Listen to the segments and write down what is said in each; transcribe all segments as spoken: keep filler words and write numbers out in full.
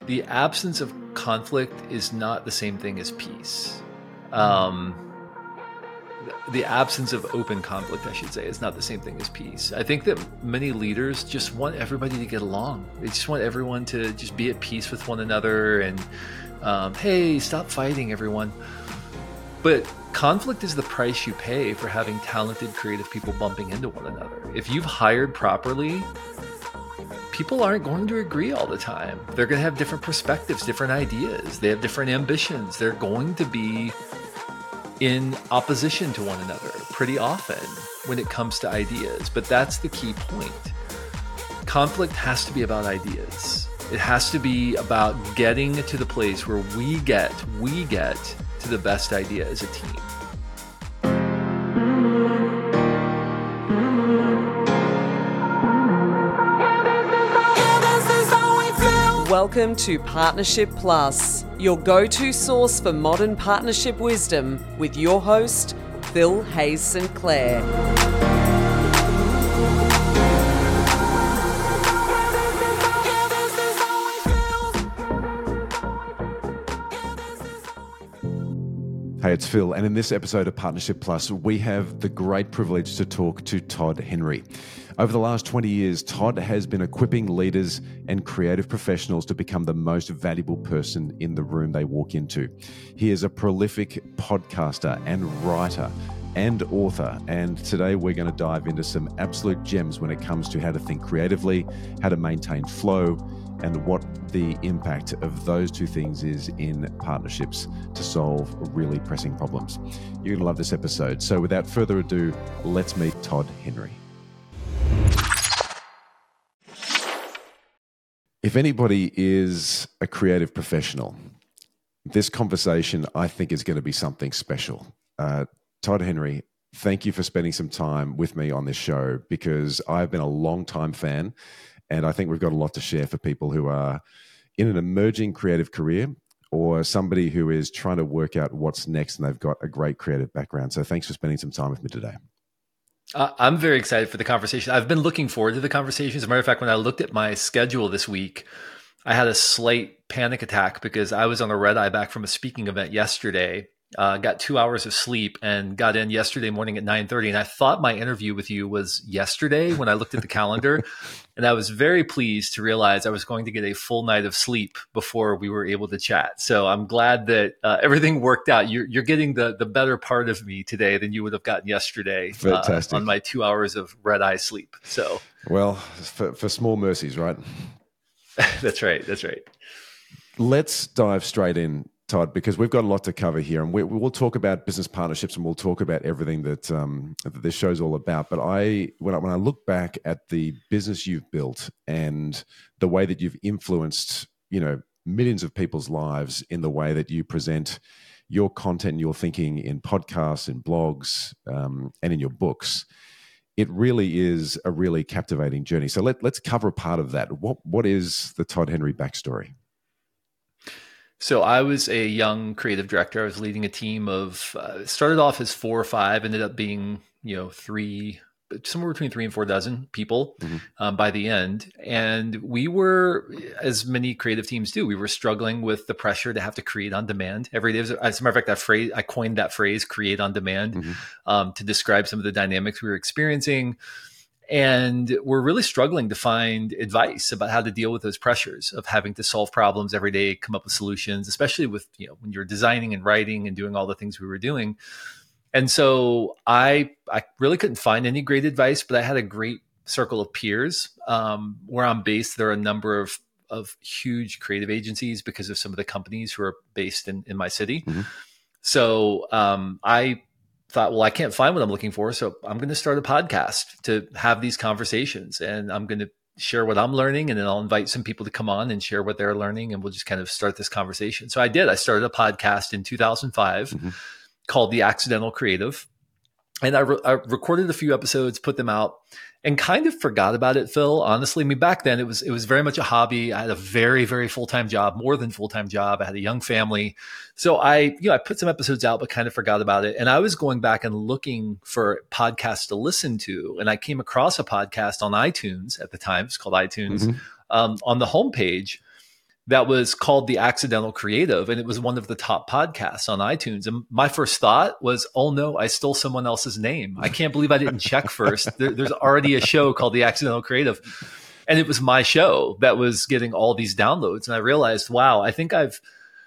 the absence of conflict is not the same thing as peace. Um, the absence of open conflict, I should say, is not the same thing as peace. I think that many leaders just want everybody to get along. They just want everyone to just be at peace with one another and, um, hey, stop fighting, everyone. But conflict is the price you pay for having talented, creative people bumping into one another. If you've hired properly, people aren't going to agree all the time. They're going to have different perspectives, different ideas. They have different ambitions. They're going to be in opposition to one another pretty often when it comes to ideas. But that's the key point. Conflict has to be about ideas. It has to be about getting to the place where we get, we get to the best idea as a team. Welcome to Partnership Plus, your go-to source for modern partnership wisdom with your host, Phil Hayes Sinclair. Hey, it's Phil, and in this episode of Partnership Plus, we have the great privilege to talk to Todd Henry. Over the last twenty years, Todd has been equipping leaders and creative professionals to become the most valuable person in the room they walk into. He is a prolific podcaster and writer and author, and today we're going to dive into some absolute gems when it comes to how to think creatively, how to maintain flow, and what the impact of those two things is in partnerships to solve really pressing problems. You're going to love this episode. So without further ado, let's meet Todd Henry. If anybody is a creative professional, this conversation, I think, is going to be something special. Uh, Todd Henry, thank you for spending some time with me on this show, because I've been a long-time fan, and I think we've got a lot to share for people who are in an emerging creative career or somebody who is trying to work out what's next and they've got a great creative background. So thanks for spending some time with me today. Uh, I'm very excited for the conversation. I've been looking forward to the conversation. As a matter of fact, when I looked at my schedule this week, I had a slight panic attack because I was on a red eye back from a speaking event yesterday. Uh, got two hours of sleep and got in yesterday morning at nine thirty. And I thought my interview with you was yesterday when I looked at the calendar. And I was very pleased to realize I was going to get a full night of sleep before we were able to chat. So I'm glad that uh, everything worked out. You're, you're getting the, the better part of me today than you would have gotten yesterday uh, on my two hours of red eye sleep. So, well, for, for small mercies, right? That's right. That's right. Let's dive straight in, Todd, because we've got a lot to cover here, and we, we'll talk about business partnerships, and we'll talk about everything that, um, that this show's all about. But I, when I, when I look back at the business you've built and the way that you've influenced, you know, millions of people's lives in the way that you present your content and your thinking in podcasts, in blogs, um, and in your books, it really is a really captivating journey. So let, let's cover a part of that. What what is the Todd Henry backstory? So I was a young creative director. I was leading a team of, uh, started off as four or five, ended up being, you know, three, somewhere between three and four dozen people mm-hmm. um, by the end. And we were, as many creative teams do, we were struggling with the pressure to have to create on demand every day. As a matter of fact, that phrase, I coined that phrase, create on demand, mm-hmm. um, to describe some of the dynamics we were experiencing. And we're really struggling to find advice about how to deal with those pressures of having to solve problems every day, come up with solutions, especially with, you know, when you're designing and writing and doing all the things we were doing. And so I, I really couldn't find any great advice, but I had a great circle of peers. Um, where I'm based, there are a number of, of huge creative agencies because of some of the companies who are based in, in my city. Mm-hmm. So um, I thought, well, I can't find what I'm looking for, so I'm going to start a podcast to have these conversations, and I'm going to share what I'm learning, and then I'll invite some people to come on and share what they're learning, and we'll just kind of start this conversation. So I did. I started a podcast in two thousand five mm-hmm. called The Accidental Creative, and I, re- I recorded a few episodes, put them out, and kind of forgot about it, Phil. Honestly, I mean, back then it was it was very much a hobby. I had a very, very full-time job, more than full-time job. I had a young family. So I, you know, I put some episodes out, but kind of forgot about it. And I was going back and looking for podcasts to listen to. And I came across a podcast on iTunes at the time. It's called iTunes. Mm-hmm. Um, on the homepage, that was called The Accidental Creative, and it was one of the top podcasts on iTunes. And my first thought was, oh no, I stole someone else's name. I can't believe I didn't check first. There, there's already a show called The Accidental Creative. And it was my show that was getting all these downloads. And I realized, wow, I think I've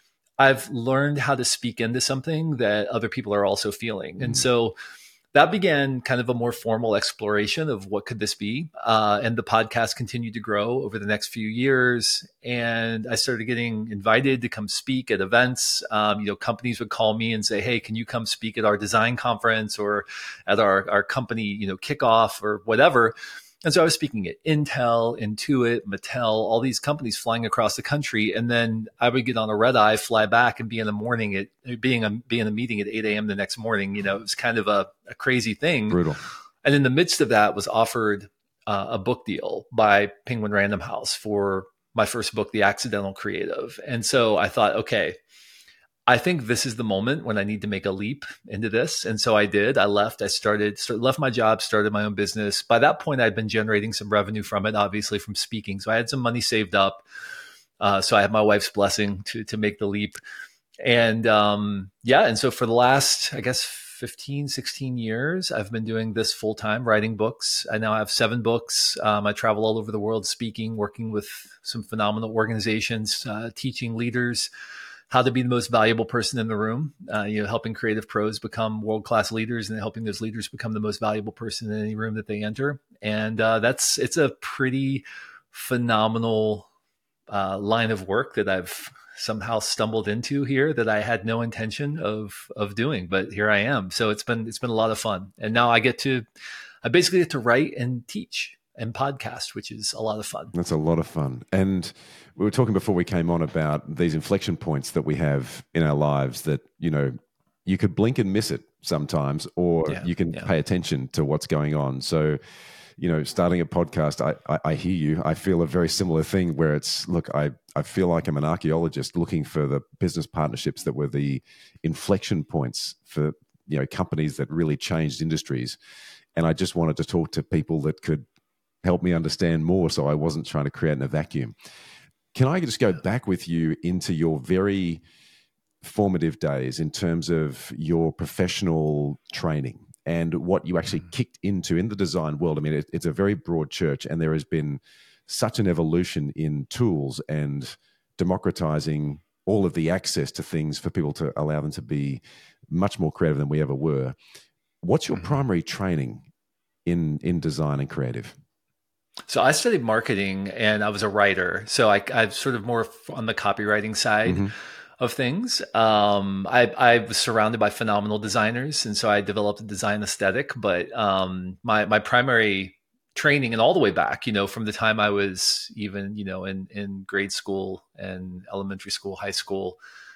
I've learned how to speak into something that other people are also feeling. Mm-hmm. And so that began kind of a more formal exploration of what could this be. Uh, and the podcast continued to grow over the next few years. And I started getting invited to come speak at events. Um, you know, companies would call me and say, hey, can you come speak at our design conference or at our, our company, you know, kickoff or whatever. And so I was speaking at Intel, Intuit, Mattel, all these companies flying across the country. And then I would get on a red eye, fly back and be in the morning at being a, be in a meeting at eight a.m. the next morning. You know, it was kind of a, a crazy thing. Brutal. And in the midst of that was offered uh, a book deal by Penguin Random House for my first book, The Accidental Creative. And so I thought, okay, I think this is the moment when I need to make a leap into this. And so I did. I left. I started, started, left my job, started my own business. By that point, I'd been generating some revenue from it, obviously from speaking. So I had some money saved up. Uh, so I had my wife's blessing to to make the leap. And um, yeah, and so for the last, I guess, fifteen, sixteen years, I've been doing this full time, writing books. I now have seven books. Um, I travel all over the world speaking, working with some phenomenal organizations, uh, teaching leaders how to be the most valuable person in the room, uh, you know, helping creative pros become world-class leaders and helping those leaders become the most valuable person in any room that they enter. And uh, that's, it's a pretty phenomenal uh, line of work that I've somehow stumbled into here that I had no intention of, of doing, but here I am. So it's been, it's been a lot of fun. And now I get to, I basically get to write and teach and podcast, which is a lot of fun. That's a lot of fun. And we were talking before we came on about these inflection points that we have in our lives that, you know, you could blink and miss it sometimes, or yeah, you can yeah. pay attention to what's going on. So, you know, starting a podcast, I, I, I hear you. I feel a very similar thing where it's, look, I, I feel like I'm an archaeologist looking for the business partnerships that were the inflection points for, you know, companies that really changed industries. And I just wanted to talk to people that could help me understand more, so I wasn't trying to create in a vacuum. Can I just go back with you into your very formative days in terms of your professional training and what you actually kicked into in the design world? I mean, it, it's a very broad church, and there has been such an evolution in tools and democratizing all of the access to things for people to allow them to be much more creative than we ever were. What's your mm-hmm. primary training in, in design and creative? So I studied marketing and I was a writer. So I, I'm sort of more on the copywriting side mm-hmm. of things. Um, I, I was surrounded by phenomenal designers. And so I developed a design aesthetic, but um, my, my primary training and all the way back, you know, from the time I was even, you know, in, in grade school and elementary school, high school,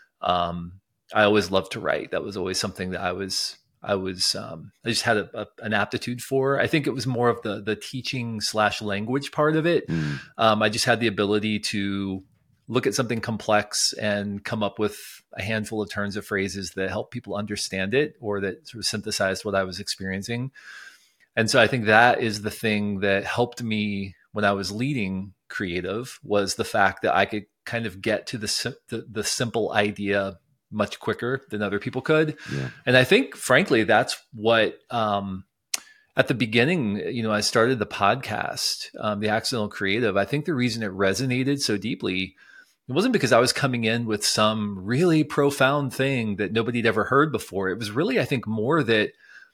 um, I always loved to write. That was always something that I was I was, um, I just had a, a, an aptitude for. I think it was more of the the teaching slash language part of it. Mm. Um, I just had the ability to look at something complex and come up with a handful of turns of phrases that help people understand it, or that sort of synthesized what I was experiencing. And so I think that is the thing that helped me when I was leading creative, was the fact that I could kind of get to the the, the simple idea much quicker than other people could. Yeah. And I think, frankly, that's what, um, at the beginning, you know, I started the podcast, um, The Accidental Creative. I think the reason it resonated so deeply, it wasn't because I was coming in with some really profound thing that nobody had ever heard before. It was really, I think, more that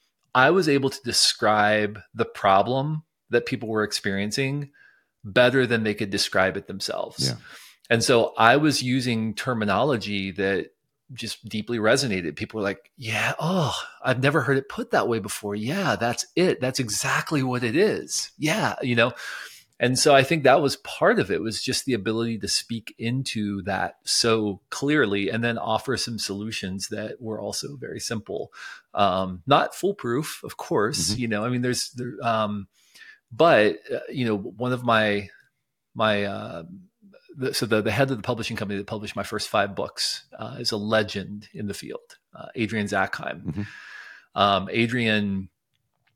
I was able to describe the problem that people were experiencing better than they could describe it themselves. Yeah. And so I was using terminology that just deeply resonated. People were like, yeah, oh, I've never heard it put that way before. Yeah, that's it. That's exactly what it is. Yeah, you know? And so I think that was part of it, was just the ability to speak into that so clearly and then offer some solutions that were also very simple. Um, not foolproof, of course, mm-hmm. you know, I mean, there's, there, um, but, uh, you know, one of my, my, uh, The, so the, the head of the publishing company that published my first five books uh, is a legend in the field, uh, Adrian Zackheim. Mm-hmm. Um, Adrian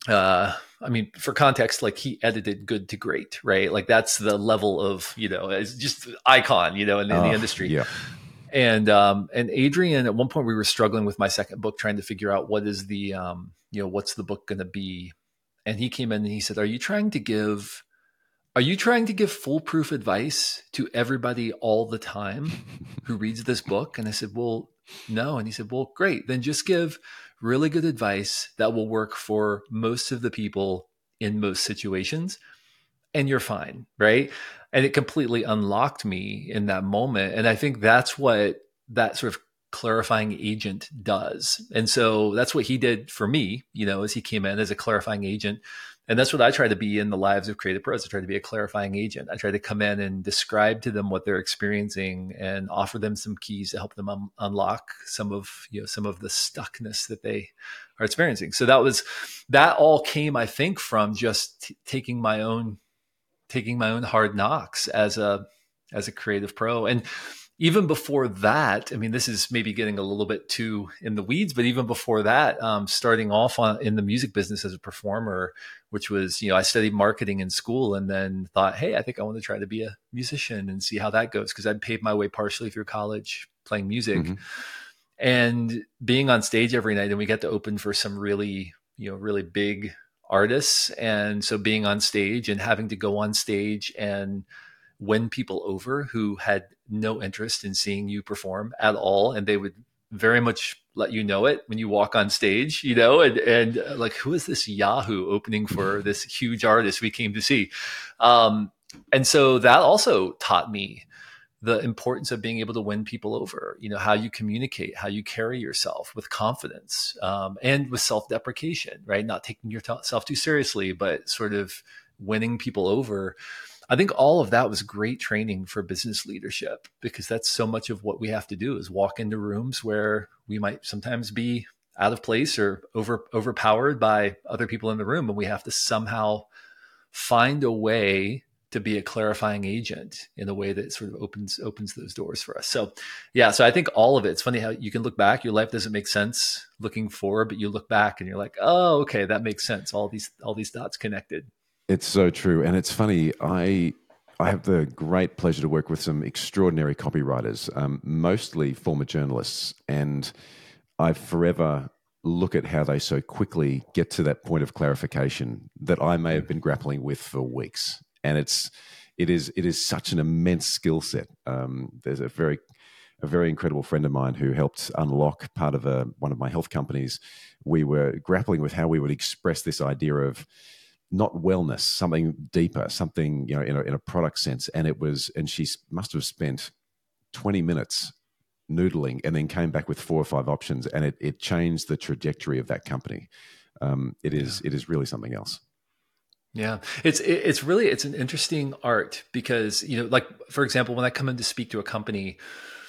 uh, I mean, for context, like he edited Good to Great, right? Like that's the level of, you know, it's just icon, you know, in, in the Oh, industry. yeah. And um, and Adrian, at one point, we were struggling with my second book, trying to figure out what is the, um, you know, what's the book going to be. And he came in and he said, "Are you trying to give, are you trying to give foolproof advice to everybody all the time who reads this book?" And I said, "Well, no." And he said, "Well, great. Then just give really good advice that will work for most of the people in most situations, and you're fine." Right. And it completely unlocked me in that moment. And I think that's what that sort of clarifying agent does. And so that's what he did for me, you know, as he came in as a clarifying agent. And that's what I try to be in the lives of creative pros. I try to be a clarifying agent. I try to come in and describe to them what they're experiencing and offer them some keys to help them un- unlock some of, you know, some of the stuckness that they are experiencing. So that was, that all came, I think, from just t- taking my own taking my own hard knocks as a as a creative pro. And even before that, I mean, this is maybe getting a little bit too in the weeds, but even before that, um, starting off on, in the music business as a performer, which was, you know, I studied marketing in school and then thought, hey, I think I want to try to be a musician and see how that goes, because I'd paved my way partially through college playing music. Mm-hmm. And being on stage every night, and we got to open for some really, you know, really big artists. And so being on stage and having to go on stage and win people over who had no interest in seeing you perform at all. And they would very much let you know it when you walk on stage, you know, and, and uh, like, who is this Yahoo opening for this huge artist we came to see? Um, and so that also taught me the importance of being able to win people over, you know, how you communicate, how you carry yourself with confidence, um, and with self-deprecation, right? Not taking yourself too seriously, but sort of winning people over. I think all of that was great training for business leadership, because that's so much of what we have to do is walk into rooms where we might sometimes be out of place or over overpowered by other people in the room. And we have to somehow find a way to be a clarifying agent in a way that sort of opens opens those doors for us. So yeah, so I think all of it, it's funny how you can look back, your life doesn't make sense looking forward, but you look back and you're like, oh, okay, that makes sense. All these all these dots connected. It's so true. And it's funny, I I have the great pleasure to work with some extraordinary copywriters, um, mostly former journalists, and I forever look at how they so quickly get to that point of clarification that I may have been grappling with for weeks. And it's it is it is such an immense skill set. Um, there's a very a very incredible friend of mine who helped unlock part of a, one of my health companies. We were grappling with how we would express this idea of not wellness, something deeper, something, you know, in a, in a product sense. And it was, and she must have spent twenty minutes noodling and then came back with four or five options, and it it changed the trajectory of that company. Um, it is yeah. it is really something else. Yeah, it's it's really it's an interesting art, because, you know, like, for example, when I come in to speak to a company,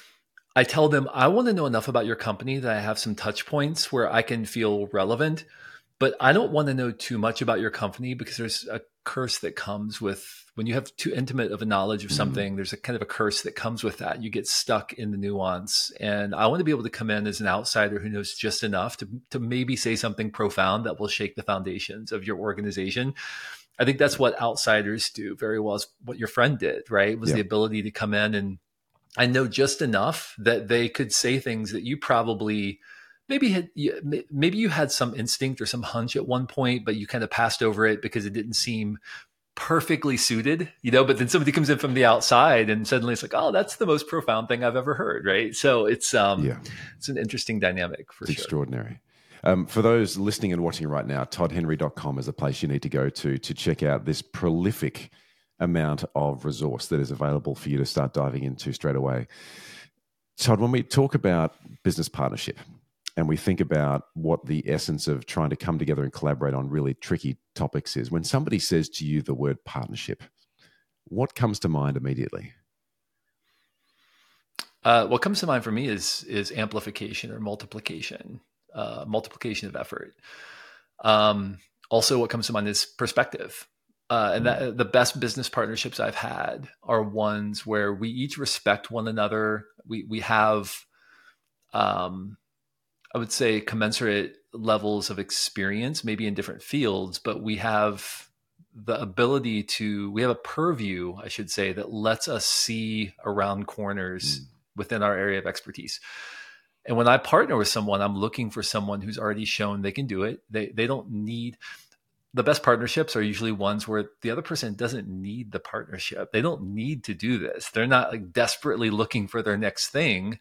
I tell them I want to know enough about your company that I have some touch points where I can feel relevant, but I don't want to know too much about your company, because there's a curse that comes with when you have too intimate of a knowledge of something. Mm-hmm. There's a kind of a curse that comes with that. You get stuck in the nuance, and I want to be able to come in as an outsider who knows just enough to to maybe say something profound that will shake the foundations of your organization. I think that's what outsiders do very well, is what your friend did, right? Was yeah. the ability to come in and I know just enough that they could say things that you probably maybe had, maybe you had some instinct or some hunch at one point, but you kind of passed over it because it didn't seem perfectly suited, you know, but then somebody comes in from the outside and suddenly it's like, oh, that's the most profound thing I've ever heard. Right. So it's, um, yeah. it's an interesting dynamic for it's sure. Extraordinary. Um, for those listening and watching right now, todd henry dot com is a place you need to go to to check out this prolific amount of resource that is available for you to start diving into straight away. Todd, when we talk about business partnership and we think about what the essence of trying to come together and collaborate on really tricky topics is, when somebody says to you the word partnership, what comes to mind immediately? Uh, what comes to mind for me is is amplification or multiplication. Uh, multiplication of effort. Um, also, what comes to mind is perspective. Uh, and that, the best business partnerships I've had are ones where we each respect one another. We we have um, I would say, commensurate levels of experience, maybe in different fields, but we have the ability to, we have a purview, I should say, that lets us see around corners mm. within our area of expertise. And when I partner with someone, I'm looking for someone who's already shown they can do it. They they don't need, the best partnerships are usually ones where the other person doesn't need the partnership. They don't need to do this. They're not like desperately looking for their next thing.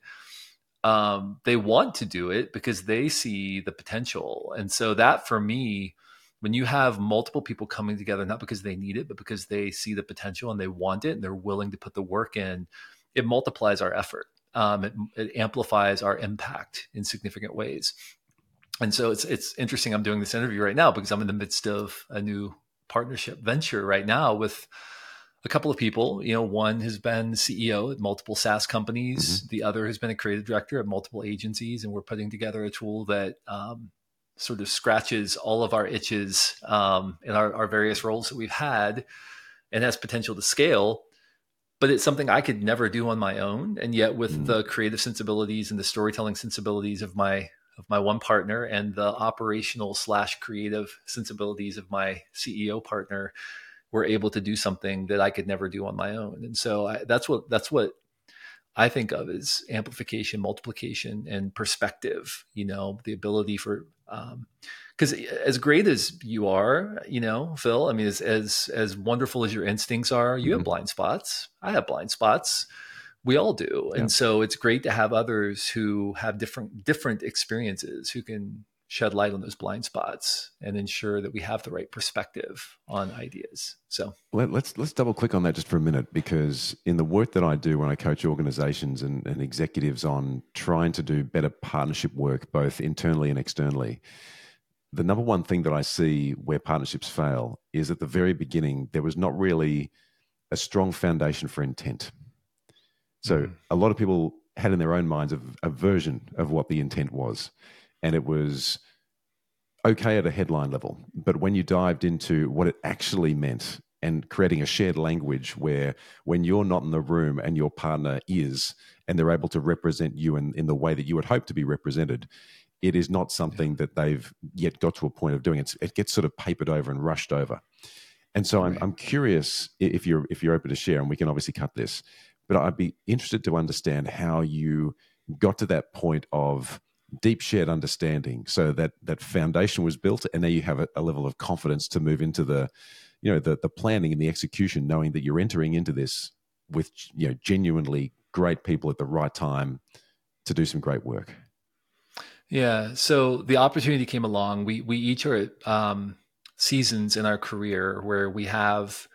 Um, they want to do it because they see the potential. And so that, for me, when you have multiple people coming together, not because they need it, but because they see the potential and they want it and they're willing to put the work in, it multiplies our effort. Um, it, it amplifies our impact in significant ways. And so it's it's interesting. I'm doing this interview right now because I'm in the midst of a new partnership venture right now with a couple of people. You know, one has been C E O at multiple SaaS companies. Mm-hmm. The other has been a creative director at multiple agencies. And we're putting together a tool that um, sort of scratches all of our itches um, in our, our various roles that we've had and has potential to scale. But it's something I could never do on my own. And yet with mm. the creative sensibilities and the storytelling sensibilities of my of my one partner and the operational slash creative sensibilities of my C E O partner, we're able to do something that I could never do on my own. And so I, that's what that's what I think of as amplification, multiplication, and perspective. You know, the ability for um, because as great as you are, you know, Phil, I mean, as as, as wonderful as your instincts are, you mm-hmm. have blind spots. I have blind spots. We all do. Yeah. And so it's great to have others who have different different experiences who can shed light on those blind spots and ensure that we have the right perspective on ideas. So Let, let's let's double click on that just for a minute, because in the work that I do when I coach organizations and, and executives on trying to do better partnership work, both internally and externally, the number one thing that I see where partnerships fail is at the very beginning, there was not really a strong foundation for intent. So mm-hmm. a lot of people had in their own minds a, a version of what the intent was. And it was okay at a headline level. But when you dived into what it actually meant and creating a shared language where when you're not in the room and your partner is, and they're able to represent you in, in the way that you would hope to be represented, it is not something yeah. that they've yet got to a point of doing. It's, it gets sort of papered over and rushed over. And so right. I'm, I'm curious if you're, if you're open to share, and we can obviously cut this, but I'd be interested to understand how you got to that point of deep shared understanding, so that that foundation was built, and now you have a, a level of confidence to move into the, you know, the the planning and the execution, knowing that you're entering into this with, you know, genuinely great people at the right time to do some great work. Yeah. So the opportunity came along. We we each are at um, seasons in our career where we have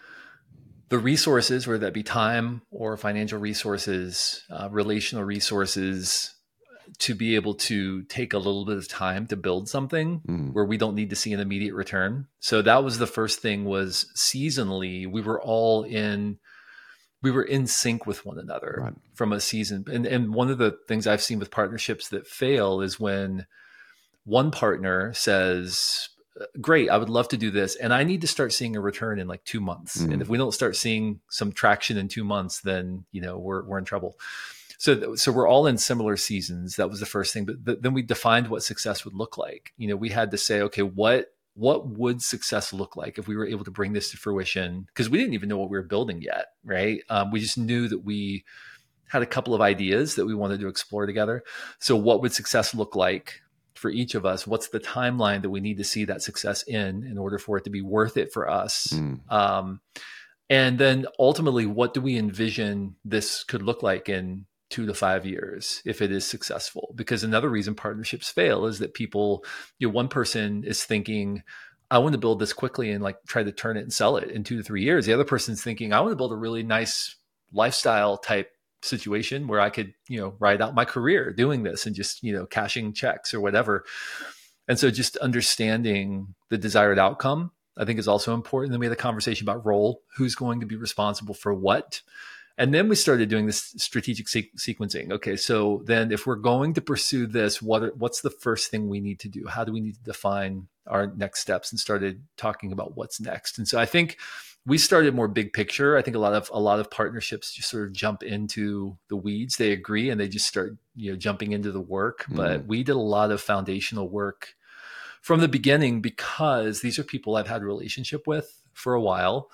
the resources, whether that be time or financial resources, uh, relational resources, to be able to take a little bit of time to build something mm. where we don't need to see an immediate return. So that was the first thing, was seasonally, we were all in, we were in sync with one another right. from a season. And, and one of the things I've seen with partnerships that fail is when one partner says, great, I would love to do this, and I need to start seeing a return in like two months. Mm. And if we don't start seeing some traction in two months, then, you know, we're, we're in trouble. So, so we're all in similar seasons. That was the first thing. But th- then we defined what success would look like. You know, we had to say, okay, what what would success look like if we were able to bring this to fruition? Because we didn't even know what we were building yet, right? Um, we just knew that we had a couple of ideas that we wanted to explore together. So, what would success look like for each of us? What's the timeline that we need to see that success in in order for it to be worth it for us? Mm. Um, and then ultimately, what do we envision this could look like in two to five years if it is successful? Because another reason partnerships fail is that people, you know, one person is thinking, I want to build this quickly and like try to turn it and sell it in two to three years. The other person's thinking, I want to build a really nice lifestyle type situation where I could, you know, ride out my career doing this and just, you know, cashing checks or whatever. And so just understanding the desired outcome, I think, is also important. Then we had a conversation about role, who's going to be responsible for what. And then we started doing this strategic se- sequencing. Okay, so then if we're going to pursue this, what are, what's the first thing we need to do? How do we need to define our next steps? And started talking about what's next. And so I think we started more big picture. I think a lot of a lot of partnerships just sort of jump into the weeds. They agree and they just start, you know, jumping into the work. Mm. But we did a lot of foundational work from the beginning because these are people I've had a relationship with for a while.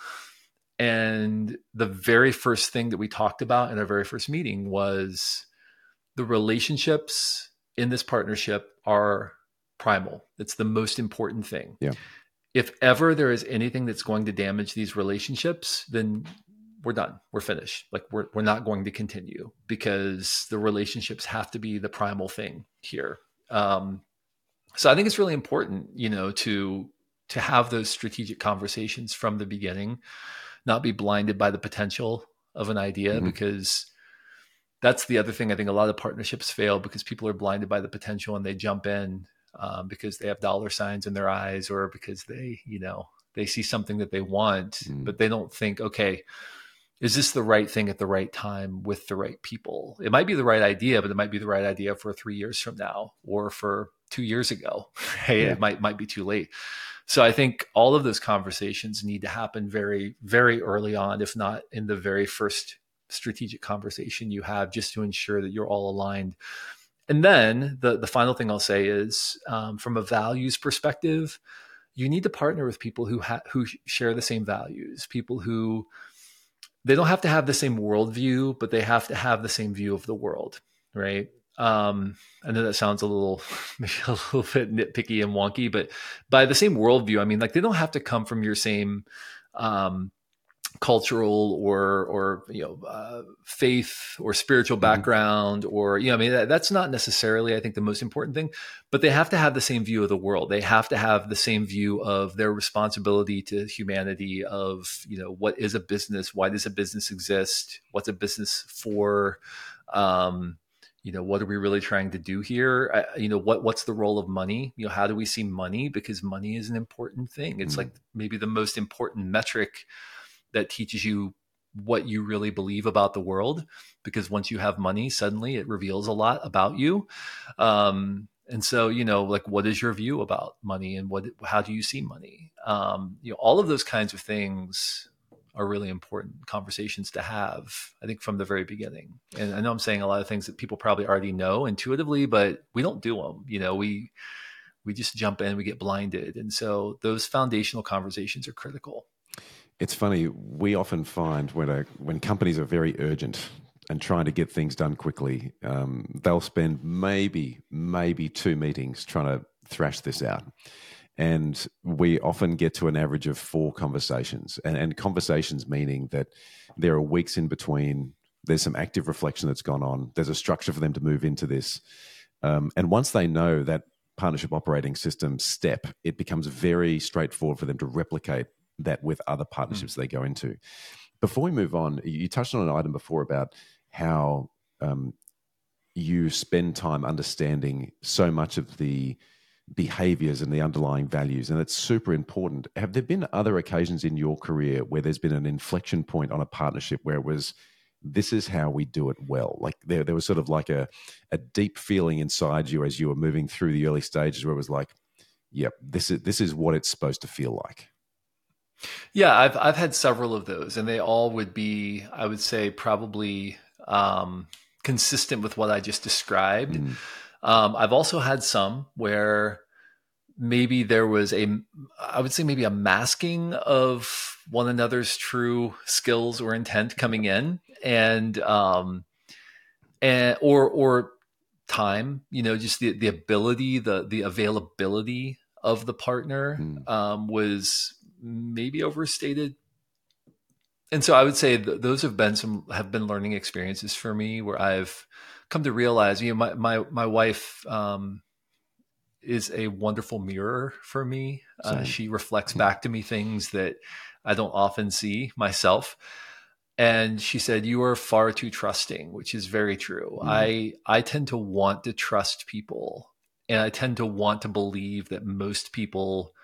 And the very first thing that we talked about in our very first meeting was the relationships in this partnership are primal. It's the most important thing. Yeah. If ever there is anything that's going to damage these relationships, then we're done. We're finished. Like we're we're not going to continue because the relationships have to be the primal thing here. Um, so I think it's really important, you know, to to have those strategic conversations from the beginning, not be blinded by the potential of an idea, mm-hmm. because that's the other thing. I think a lot of partnerships fail because people are blinded by the potential and they jump in um, because they have dollar signs in their eyes or because they, you know, they see something that they want, mm. but they don't think, okay, is this the right thing at the right time with the right people? It might be the right idea, but it might be the right idea for three years from now or for two years ago. Right? Yeah. It might, might be too late. So I think all of those conversations need to happen very, very early on, if not in the very first strategic conversation you have, just to ensure that you're all aligned. And then the, the final thing I'll say is um, from a values perspective, you need to partner with people who ha- who share the same values, people who, they don't have to have the same worldview, but they have to have the same view of the world, right? Um, I know that sounds a little, maybe a little bit nitpicky and wonky, but by the same worldview, I mean, like they don't have to come from your same um, cultural or, or, you know, uh, faith or spiritual background, mm-hmm. or, you know, I mean, that, that's not necessarily, I think, the most important thing, but they have to have the same view of the world. They have to have the same view of their responsibility to humanity, of, you know, what is a business? Why does a business exist? What's a business for? Um, you know, what are we really trying to do here? I, you know, what, what's the role of money? You know, how do we see money? Because money is an important thing. It's mm-hmm. like maybe the most important metric that teaches you what you really believe about the world, because once you have money, suddenly it reveals a lot about you. Um, and so, you know, like, what is your view about money and what, how do you see money? Um, you know, all of those kinds of things are really important conversations to have, I think, from the very beginning. And I know I'm saying a lot of things that people probably already know intuitively, but we don't do them. You know, we, we just jump in, we get blinded. And so those foundational conversations are critical. It's funny, we often find when a, when companies are very urgent and trying to get things done quickly, um, they'll spend maybe, maybe two meetings trying to thrash this out. And we often get to an average of four conversations, and, and conversations meaning that there are weeks in between, there's some active reflection that's gone on, there's a structure for them to move into this. Um, and once they know that partnership operating system step, it becomes very straightforward for them to replicate that with other partnerships mm. they go into. Before we move on, you touched on an item before about how um, you spend time understanding so much of the behaviors and the underlying values, and it's super important. Have there been other occasions in your career where there's been an inflection point on a partnership where it was, this is how we do it well? Like there, there was sort of like a, a deep feeling inside you as you were moving through the early stages where it was like, yep, this is, this is what it's supposed to feel like. Yeah, I've I've had several of those, and they all would be, I would say, probably um, consistent with what I just described. Mm. Um, I've also had some where maybe there was a, I would say maybe a masking of one another's true skills or intent coming in, and um, and or or time, you know, just the the ability, the the availability of the partner mm. um, was maybe overstated. And so I would say th- those have been some, have been learning experiences for me where I've come to realize, you know, my, my, my wife um, is a wonderful mirror for me. Uh, she reflects back to me things that I don't often see myself. And she said, you are far too trusting, which is very true. Mm. I, I tend to want to trust people, and I tend to want to believe that most people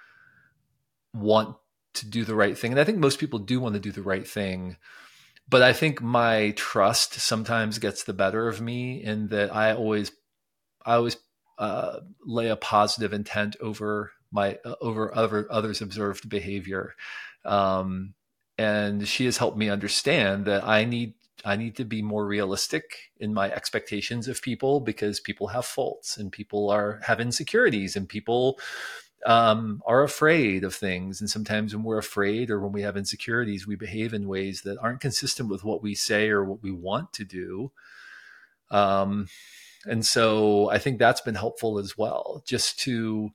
want to do the right thing. And I think most people do want to do the right thing, but I think my trust sometimes gets the better of me in that I always, I always uh, lay a positive intent over my, uh, over other, others' observed behavior. Um, and she has helped me understand that I need I need to be more realistic in my expectations of people, because people have faults and people are have insecurities and people um, are afraid of things. And sometimes when we're afraid or when we have insecurities, we behave in ways that aren't consistent with what we say or what we want to do. Um, and so I think that's been helpful as well, just to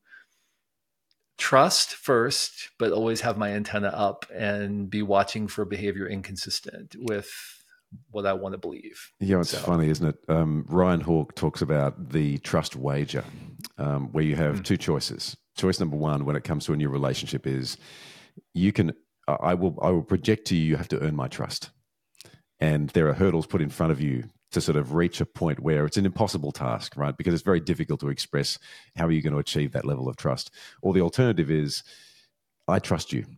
trust first, but always have my antenna up and be watching for behavior inconsistent with what I want to believe. Yeah, it's so. funny, isn't it? Um, Ryan Hawke talks about the trust wager, um, where you have mm. two choices. Choice number one, when it comes to a new relationship, is you can, I will, I will project to you, you have to earn my trust. And there are hurdles put in front of you to sort of reach a point where it's an impossible task, right? Because it's very difficult to express how are you going to achieve that level of trust. Or the alternative is, I trust you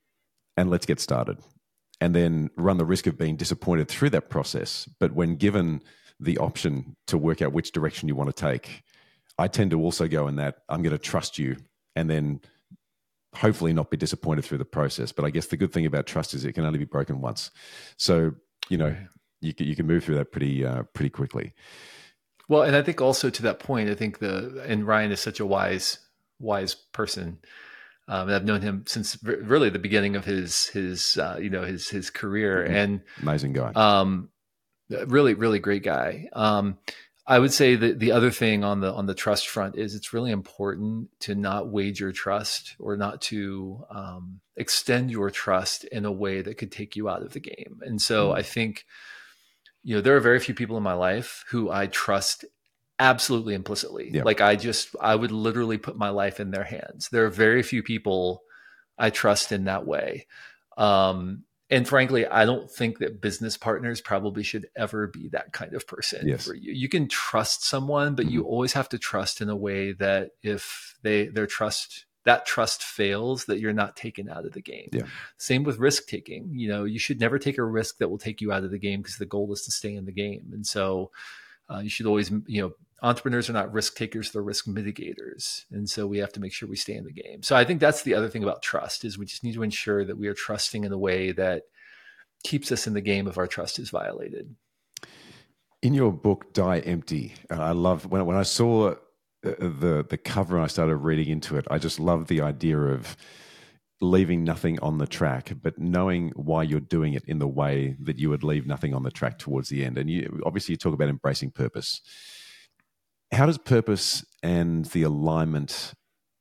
and let's get started. And then run the risk of being disappointed through that process. But when given the option to work out which direction you want to take, I tend to also go in that I'm going to trust you and then hopefully not be disappointed through the process. But I guess the good thing about trust is it can only be broken once. So, you know, you can, you can move through that pretty, uh, pretty quickly. Well, and I think also to that point, I think the, and Ryan is such a wise, wise person. Um, and I've known him since really the beginning of his, his, uh, you know, his, his career, mm-hmm. and amazing guy. Um, really, really great guy. Um, I would say that the other thing on the, on the trust front is it's really important to not wager trust or not to, um, extend your trust in a way that could take you out of the game. And so mm. I think, you know, there are very few people in my life who I trust absolutely implicitly. Yep. Like I just, I would literally put my life in their hands. There are very few people I trust in that way. Um, and frankly, I don't think that business partners probably should ever be that kind of person yes. for you. You can trust someone, but mm-hmm. you always have to trust in a way that if they, their trust, that trust fails, that you're not taken out of the game. Yeah. Same with risk taking. You know, you should never take a risk that will take you out of the game, because the goal is to stay in the game. And so uh, you should always, you know, entrepreneurs are not risk takers, they're risk mitigators. And so we have to make sure we stay in the game. So I think that's the other thing about trust, is we just need to ensure that we are trusting in a way that keeps us in the game if our trust is violated. In your book, Die Empty, I love when, when I saw the, the cover and I started reading into it, I just loved the idea of leaving nothing on the track, but knowing why you're doing it in the way that you would leave nothing on the track towards the end. And you obviously you talk about embracing purpose. How does purpose and the alignment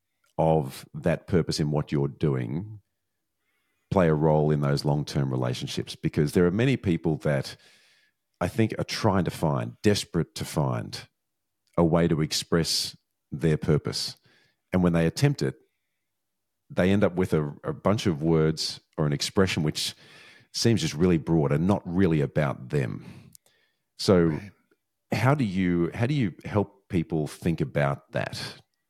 of that purpose in what you're doing play a role in those long-term relationships? Because there are many people that I think are trying to find, desperate to find a way to express their purpose. And when they attempt it, they end up with a, a bunch of words or an expression which seems just really broad and not really about them. So right. how do you how do you help people think about that?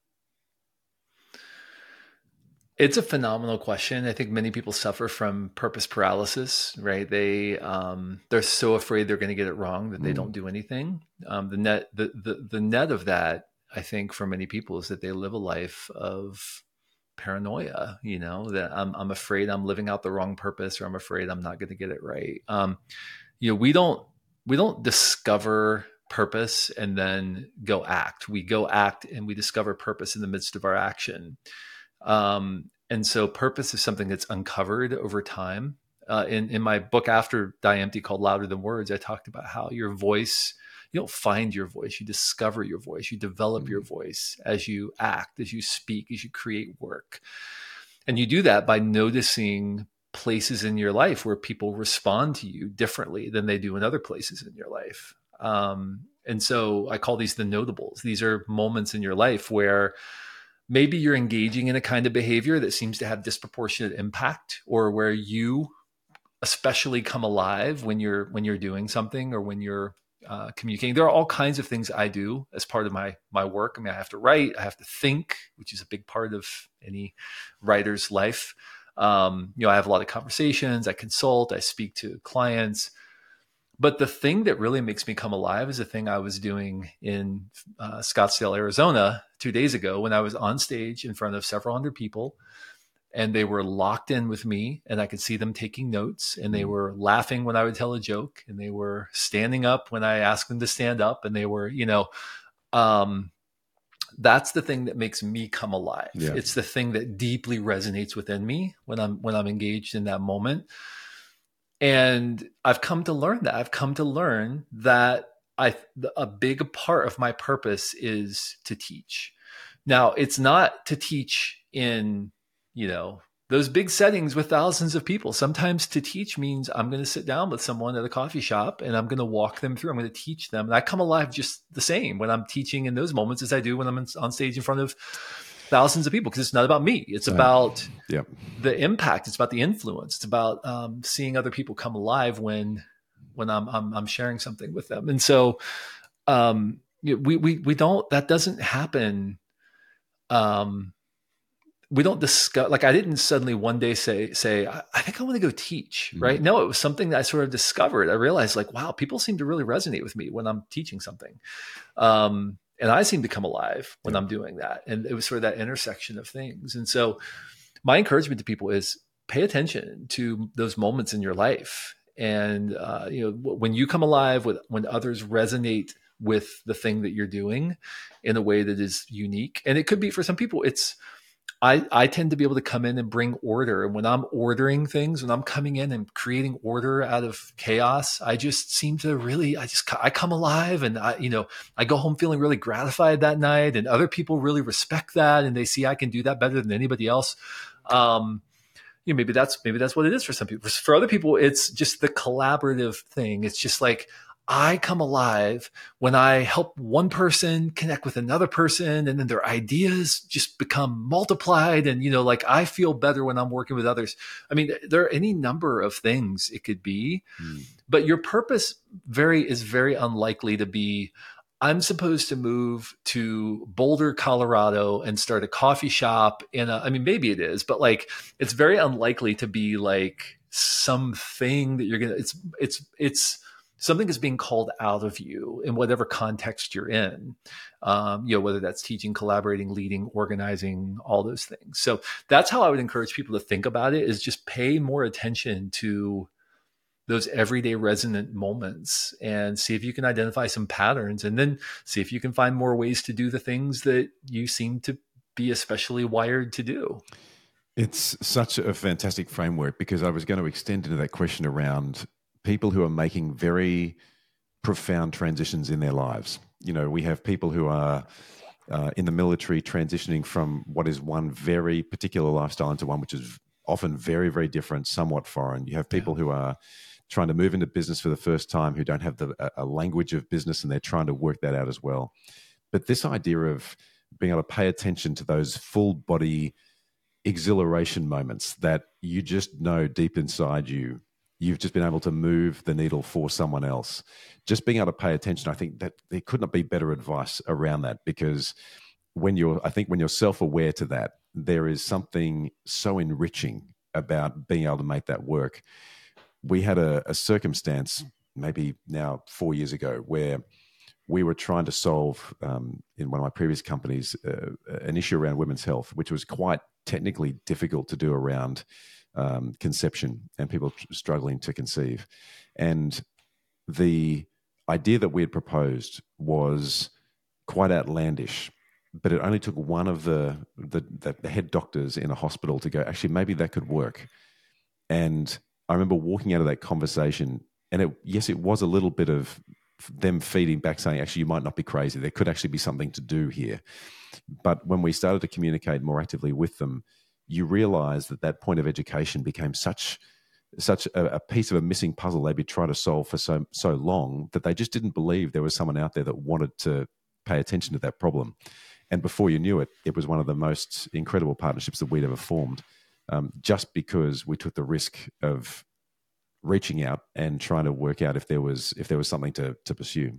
It's a phenomenal question. I think many people suffer from purpose paralysis, right? They um, they're so afraid they're going to get it wrong that they mm. don't do anything. Um, the net the, the the net of that, I think, for many people is that they live a life of paranoia. You know, that I'm I'm afraid I'm living out the wrong purpose, or I'm afraid I'm not going to get it right. Um, you know, we don't we don't discover purpose and then go act. We go act and we discover purpose in the midst of our action. Um, and so purpose is something that's uncovered over time. Uh, in, in my book after Die Empty, called Louder Than Words, I talked about how your voice, you don't find your voice, you discover your voice, you develop mm-hmm. your voice as you act, as you speak, as you create work. And you do that by noticing places in your life where people respond to you differently than they do in other places in your life. Um, and so I call these the notables. These are moments in your life where maybe you're engaging in a kind of behavior that seems to have disproportionate impact, or where you especially come alive when you're when you're doing something, or when you're uh, communicating. There are all kinds of things I do as part of my my work. I mean, I have to write, I have to think, which is a big part of any writer's life. Um, you know, I have a lot of conversations, I consult, I speak to clients. But the thing that really makes me come alive is a thing I was doing in uh, Scottsdale, Arizona two days ago, when I was on stage in front of several hundred people, and they were locked in with me, and I could see them taking notes, and they were laughing when I would tell a joke, and they were standing up when I asked them to stand up, and they were, you know, um, that's the thing that makes me come alive. Yeah. It's the thing that deeply resonates within me when I'm, when I'm engaged in that moment. And I've come to learn that. I've come to learn that I, a big part of my purpose is to teach. Now, it's not to teach in, you know, those big settings with thousands of people. Sometimes to teach means I'm going to sit down with someone at a coffee shop and I'm going to walk them through. I'm going to teach them. And I come alive just the same when I'm teaching in those moments as I do when I'm on stage in front of thousands of people, because it's not about me. It's Same. about Yep. the impact. It's about the influence. It's about um, seeing other people come alive when when I'm, I'm I'm sharing something with them. And so um, we we we don't. That doesn't happen. Um, we don't discuss, like I didn't suddenly one day say, say, I, I think I want to go teach, Mm. right? No, it was something that I sort of discovered. I realized like, wow, people seem to really resonate with me when I'm teaching something. Um, and I seem to come alive when Yeah. I'm doing that. And it was sort of that intersection of things. And so my encouragement to people is pay attention to those moments in your life. And, uh, you know, when you come alive with, when others resonate with the thing that you're doing in a way that is unique. And it could be, for some people, it's, I, I tend to be able to come in and bring order. And when I'm ordering things, when I'm coming in and creating order out of chaos, I just seem to really, I just, I come alive, and I, you know, I go home feeling really gratified that night, and other people really respect that. And they see I can do that better than anybody else. Um, you know, maybe that's, maybe that's what it is for some people. For other people, it's just the collaborative thing. It's just like, I come alive when I help one person connect with another person, and then their ideas just become multiplied. And, you know, like I feel better when I'm working with others. I mean, there are any number of things it could be, mm. but your purpose very is very unlikely to be, I'm supposed to move to Boulder, Colorado and start a coffee shop in a, I mean, maybe it is, but like, it's very unlikely to be like something that you're going to, it's, it's, it's, something is being called out of you in whatever context you're in, um, you know, whether that's teaching, collaborating, leading, organizing, all those things. So that's how I would encourage people to think about it, is just pay more attention to those everyday resonant moments and see if you can identify some patterns, and then see if you can find more ways to do the things that you seem to be especially wired to do. It's such a fantastic framework, because I was going to extend into that question around people who are making very profound transitions in their lives. You know, we have people who are uh, in the military transitioning from what is one very particular lifestyle into one which is often very, very different, somewhat foreign. You have people yeah. who are trying to move into business for the first time, who don't have the a language of business, and they're trying to work that out as well. But this idea of being able to pay attention to those full body exhilaration moments that you just know deep inside you, you've just been able to move the needle for someone else. Just being able to pay attention, I think that there could not be better advice around that, because when you're, I think when you're self-aware to that, there is something so enriching about being able to make that work. We had a, a circumstance maybe now four years ago where we were trying to solve um, in one of my previous companies uh, an issue around women's health, which was quite technically difficult to do around Um, conception and people struggling to conceive. And the idea that we had proposed was quite outlandish, but it only took one of the, the, the head doctors in a hospital to go, actually, maybe that could work. And I remember walking out of that conversation, and it, yes, it was a little bit of them feeding back saying, actually, you might not be crazy. There could actually be something to do here. But when we started to communicate more actively with them, you realize that that point of education became such such a, a piece of a missing puzzle they'd been trying to solve for so so long, that they just didn't believe there was someone out there that wanted to pay attention to that problem. And before you knew it, it was one of the most incredible partnerships that we'd ever formed, um, just because we took the risk of reaching out and trying to work out if there was if there was something to to pursue.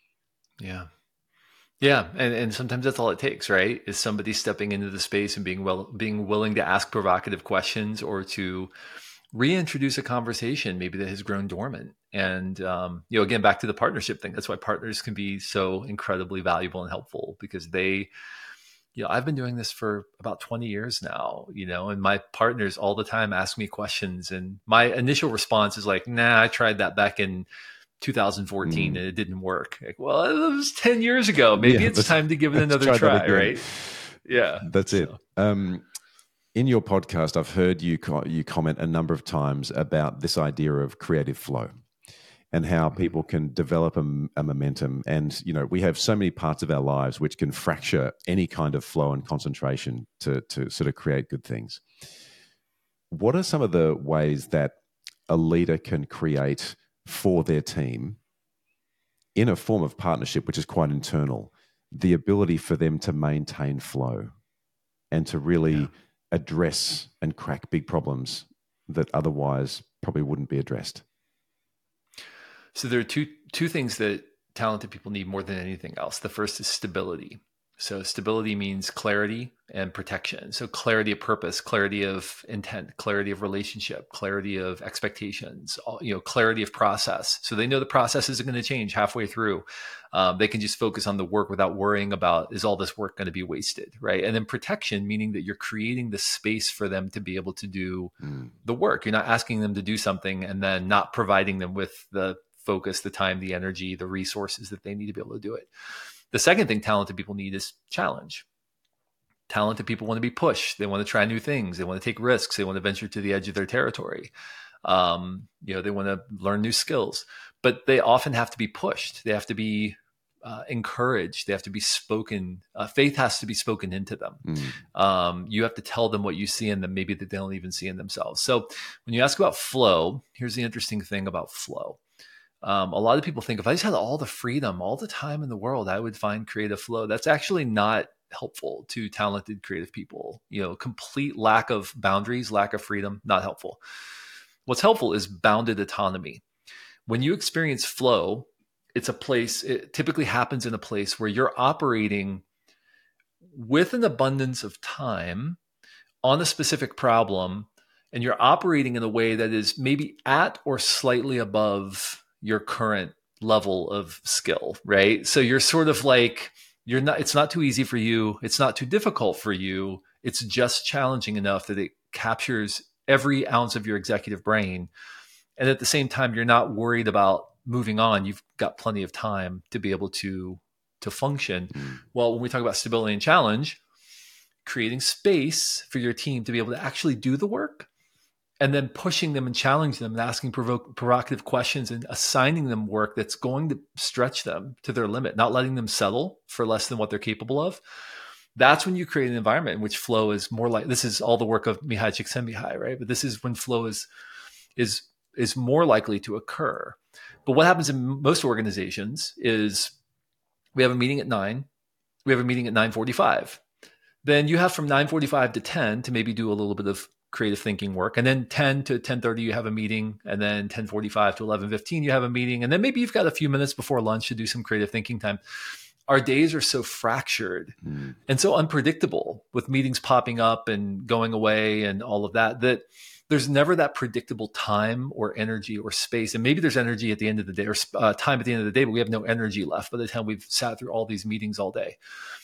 Yeah. Yeah, and, and sometimes that's all it takes, right? Is somebody stepping into the space and being well, being willing to ask provocative questions, or to reintroduce a conversation maybe that has grown dormant. And um, you know, again, back to the partnership thing. That's why partners can be so incredibly valuable and helpful, because they, you know, I've been doing this for about twenty years now, you know, and my partners all the time ask me questions. And my initial response is like, nah, I tried that back in two thousand fourteen mm. and it didn't work. Like, well, it was ten years ago. Maybe yeah, it's time to give it another try, try right? Yeah. That's so. it. Um, in your podcast, I've heard you co- you comment a number of times about this idea of creative flow and how people can develop a, a momentum. And, you know, we have so many parts of our lives which can fracture any kind of flow and concentration to, to sort of create good things. What are some of the ways that a leader can create for their team in a form of partnership, which is quite internal, the ability for them to maintain flow and to really yeah. address and crack big problems that otherwise probably wouldn't be addressed? So there are two two things that talented people need more than anything else. The first is stability. So stability means clarity and protection. So clarity of purpose, clarity of intent, clarity of relationship, clarity of expectations, you know, clarity of process. So they know the process isn't going to change halfway through. Um, they can just focus on the work without worrying about, is all this work going to be wasted, right? And then protection, meaning that you're creating the space for them to be able to do mm. the work. You're not asking them to do something and then not providing them with the focus, the time, the energy, the resources that they need to be able to do it. The second thing talented people need is challenge. Talented people want to be pushed. They want to try new things. They want to take risks. They want to venture to the edge of their territory. Um, you know, they want to learn new skills, but they often have to be pushed. They have to be uh, encouraged. They have to be spoken. Uh, faith has to be spoken into them. Mm. Um, you have to tell them what you see in them, maybe that they don't even see in themselves. So when you ask about flow, here's the interesting thing about flow. Um, a lot of people think if I just had all the freedom, all the time in the world, I would find creative flow. That's actually not helpful to talented creative people. You know, complete lack of boundaries, lack of freedom, not helpful. What's helpful is bounded autonomy. When you experience flow, it's a place, it typically happens in a place where you're operating with an abundance of time on a specific problem, and you're operating in a way that is maybe at or slightly above your current level of skill, right? So you're sort of like, you're not, it's not too easy for you. It's not too difficult for you. It's just challenging enough that it captures every ounce of your executive brain. And at the same time, you're not worried about moving on. You've got plenty of time to be able to, to function. Mm. Well, when we talk about stability and challenge, creating space for your team to be able to actually do the work, and then pushing them and challenging them and asking provoc- provocative questions and assigning them work that's going to stretch them to their limit, not letting them settle for less than what they're capable of. That's when you create an environment in which flow is more like, this is all the work of Mihai Csikszentmihalyi, right? But this is when flow is, is, is more likely to occur. But what happens in most organizations is we have a meeting at nine, we have a meeting at nine forty-five. Then you have from nine forty-five to ten to maybe do a little bit of creative thinking work. And then ten to ten thirty, you have a meeting. And then ten forty-five to eleven fifteen, you have a meeting. And then maybe you've got a few minutes before lunch to do some creative thinking time. Our days are so fractured mm. and so unpredictable, with meetings popping up and going away and all of that, that there's never that predictable time or energy or space. And maybe there's energy at the end of the day, or uh, time at the end of the day, but we have no energy left by the time we've sat through all these meetings all day.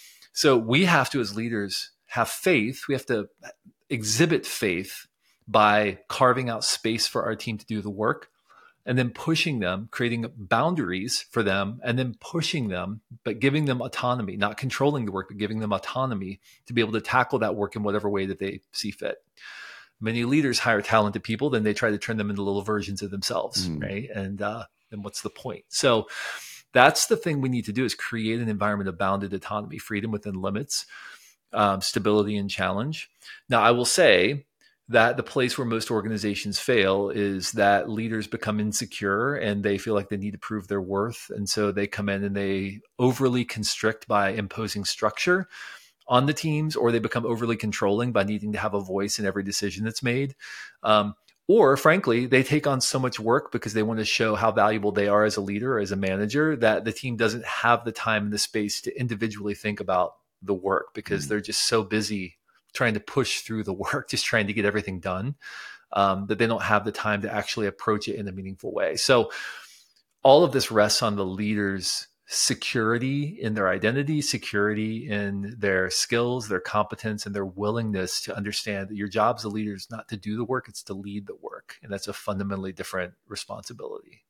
So we have to, as leaders, have faith. We have to exhibit faith by carving out space for our team to do the work, and then pushing them, creating boundaries for them, and then pushing them, but giving them autonomy, not controlling the work, but giving them autonomy to be able to tackle that work in whatever way that they see fit. Many leaders hire talented people, then they try to turn them into little versions of themselves, mm. right? And uh, then what's the point? So that's the thing we need to do, is create an environment of bounded autonomy, freedom within limits, um, stability and challenge. Now, I will say that the place where most organizations fail is that leaders become insecure and they feel like they need to prove their worth. And so they come in and they overly constrict by imposing structure on the teams, or they become overly controlling by needing to have a voice in every decision that's made. Um, or frankly, they take on so much work because they want to show how valuable they are as a leader or as a manager, that the team doesn't have the time and the space to individually think about the work, because mm-hmm. they're just so busy trying to push through the work, just trying to get everything done, um, that they don't have the time to actually approach it in a meaningful way. So all of this rests on the leader's security in their identity, security in their skills, their competence, and their willingness to understand that your job as a leader is not to do the work, it's to lead the work. And that's a fundamentally different responsibility.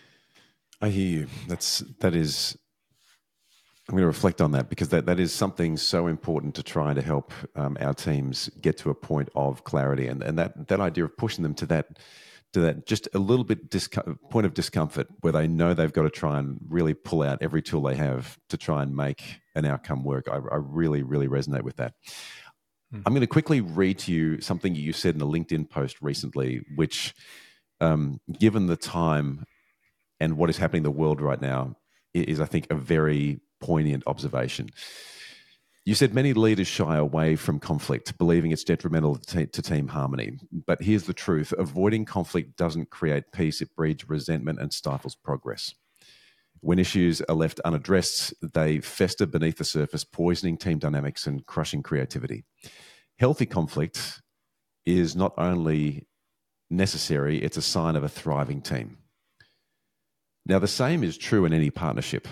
I hear you. That's, that is, I'm going to reflect on that because that, that is something so important to try to help um, our teams get to a point of clarity. And, and that, that idea of pushing them to that, to that just a little bit discom- point of discomfort where they know they've got to try and really pull out every tool they have to try and make an outcome work. I, I really, really resonate with that. Mm. I'm going to quickly read to you something you said in a LinkedIn post recently, which um, given the time and what is happening in the world right now is, I think, a very poignant observation. You said many leaders shy away from conflict, believing it's detrimental to, to team harmony. But here's the truth. Avoiding conflict doesn't create peace. It breeds resentment and stifles progress. When issues are left unaddressed, they fester beneath the surface, poisoning team dynamics and crushing creativity. Healthy conflict is not only necessary, it's a sign of a thriving team. Now, the same is true in any partnership.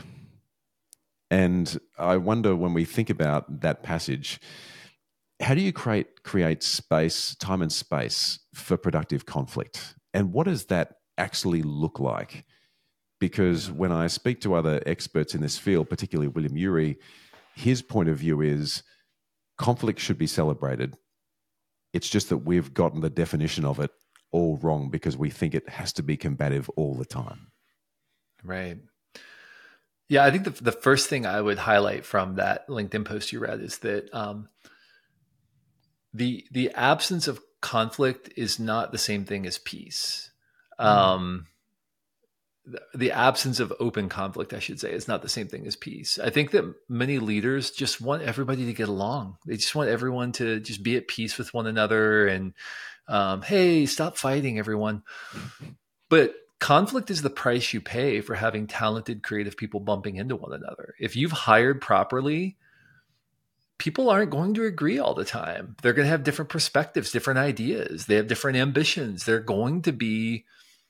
And I wonder, when we think about that passage, how do you create create space, time and space for productive conflict? And what does that actually look like? Because when I speak to other experts in this field, particularly William Ury, his point of view is conflict should be celebrated. It's just that we've gotten the definition of it all wrong because we think it has to be combative all the time. Right. Yeah, I think the the first thing I would highlight from that LinkedIn post you read is that um, the the absence of conflict is not the same thing as peace. Um, the, the absence of open conflict, I should say, is not the same thing as peace. I think that many leaders just want everybody to get along. They just want everyone to just be at peace with one another and, um, hey, stop fighting, everyone. But conflict is the price you pay for having talented, creative people bumping into one another. If you've hired properly, people aren't going to agree all the time. They're going to have different perspectives, different ideas. They have different ambitions. They're going to be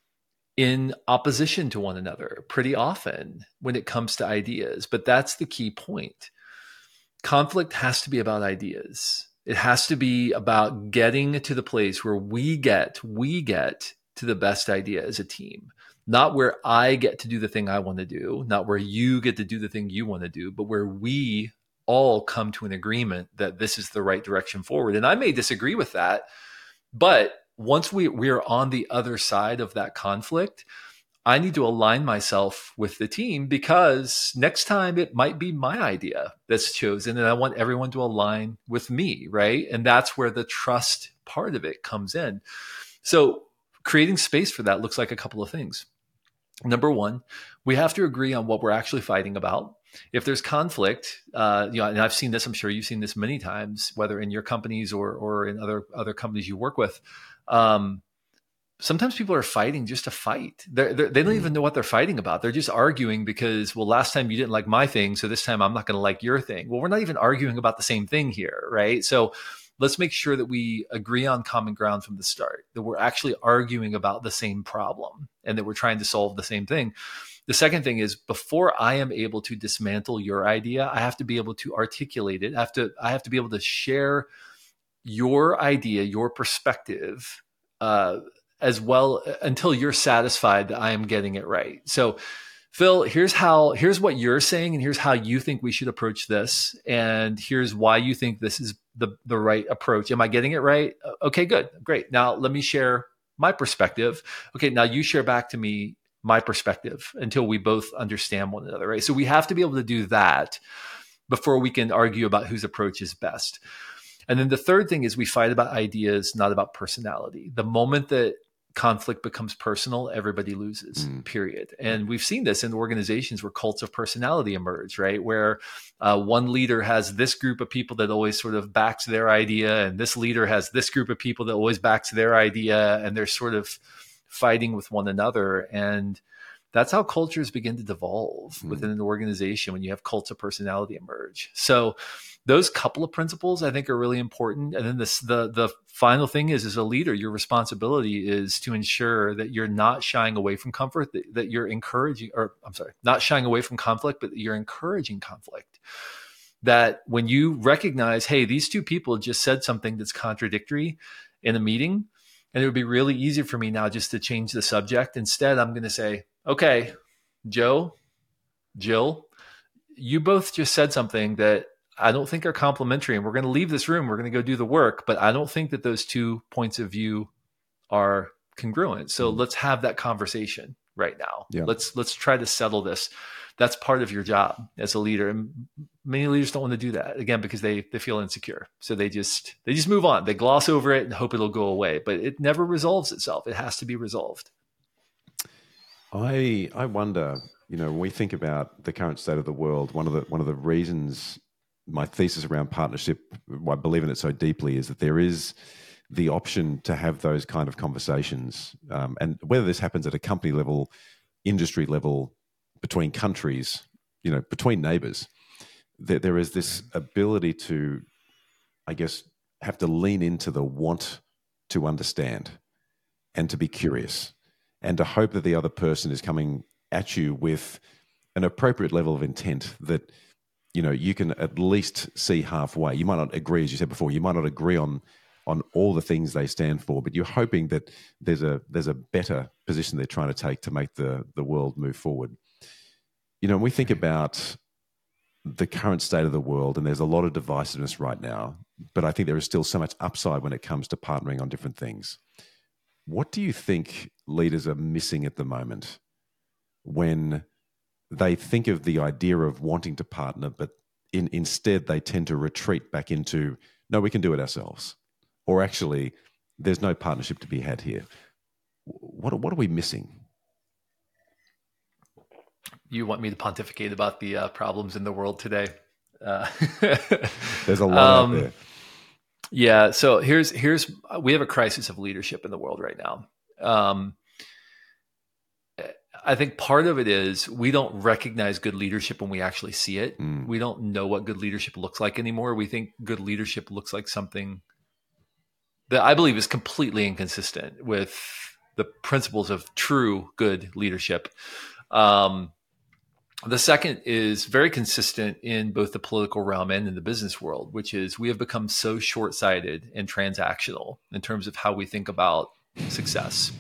in opposition to one another pretty often when it comes to ideas. But that's the key point. Conflict has to be about ideas. It has to be about getting to the place where we get, we get to the best idea as a team, not where I get to do the thing I want to do, not where you get to do the thing you want to do, but where we all come to an agreement that this is the right direction forward. And I may disagree with that, but once we we're on the other side of that conflict, I need to align myself with the team because next time it might be my idea that's chosen and I want everyone to align with me, right? And that's where the trust part of it comes in. So creating space for that looks like a couple of things. Number one, we have to agree on what we're actually fighting about. If there's conflict, uh, you know, and I've seen this, I'm sure you've seen this many times, whether in your companies or or in other other companies you work with. Um, sometimes people are fighting just to fight. They're, they're, they don't even know what they're fighting about. They're just arguing because, well, last time you didn't like my thing, so this time I'm not going to like your thing. Well, we're not even arguing about the same thing here, right? So let's make sure that we agree on common ground from the start, that we're actually arguing about the same problem and that we're trying to solve the same thing. The second thing is, before I am able to dismantle your idea, I have to be able to articulate it. I have to, I have to be able to share your idea, your perspective, uh, as well until you're satisfied that I am getting it right. So Phil, here's how, here's what you're saying, and here's how you think we should approach this. And here's why you think this is the, the right approach. Am I getting it right? Okay, good. Great. Now let me share my perspective. Okay. Now you share back to me my perspective until we both understand one another, right? So we have to be able to do that before we can argue about whose approach is best. And then the third thing is we fight about ideas, not about personality. The moment that conflict becomes personal, everybody loses, mm. period. And we've seen this in organizations where cults of personality emerge, right? Where uh, one leader has this group of people that always sort of backs their idea, and this leader has this group of people that always backs their idea, and they're sort of fighting with one another. And That's how cultures begin to devolve Mm. within an organization when you have cults of personality emerge. So those couple of principles I think are really important. And then this, the the final thing is, as a leader, your responsibility is to ensure that you're not shying away from comfort, that, that you're encouraging, or I'm sorry, not shying away from conflict, but that you're encouraging conflict. That when you recognize, hey, these two people just said something that's contradictory in a meeting, and it would be really easy for me now just to change the subject. Instead, I'm going to say, okay, Joe, Jill, you both just said something that I don't think are complimentary, and we're going to leave this room. We're going to go do the work, but I don't think that those two points of view are congruent. So Mm. let's have that conversation right now. Yeah. Let's let's try to settle this. That's part of your job as a leader, and many leaders don't want to do that, again, because they they feel insecure. So they just they just move on. They gloss over it and hope it'll go away, but it never resolves itself. It has to be resolved. I I wonder, you know, when we think about the current state of the world, one of the one of the reasons my thesis around partnership, why I believe in it so deeply, is that there is the option to have those kind of conversations, um, and whether this happens at a company level, industry level, between countries, you know, between neighbors, there, there is this ability to, I guess, have to lean into the want to understand and to be curious and to hope that the other person is coming at you with an appropriate level of intent that, you know, you can at least see halfway. You might not agree, as you said before, you might not agree on on all the things they stand for, but you're hoping that there's a there's a better position they're trying to take to make the the world move forward. You know, when we think about the current state of the world, and there's a lot of divisiveness right now, but I think there is still so much upside when it comes to partnering on different things. What do you think leaders are missing at the moment when they think of the idea of wanting to partner, but in, instead they tend to retreat back into, no, we can do it ourselves, or actually, there's no partnership to be had here? What, what are we missing? You want me to pontificate about the uh, problems in the world today? Uh, There's a lot um, out there. Yeah. So here's here's we have a crisis of leadership in the world right now. Um, I think part of it is we don't recognize good leadership when we actually see it. Mm. We don't know what good leadership looks like anymore. We think good leadership looks like something that I believe is completely inconsistent with the principles of true good leadership. Um, The second is very consistent in both the political realm and in the business world, which is we have become so short-sighted and transactional in terms of how we think about success.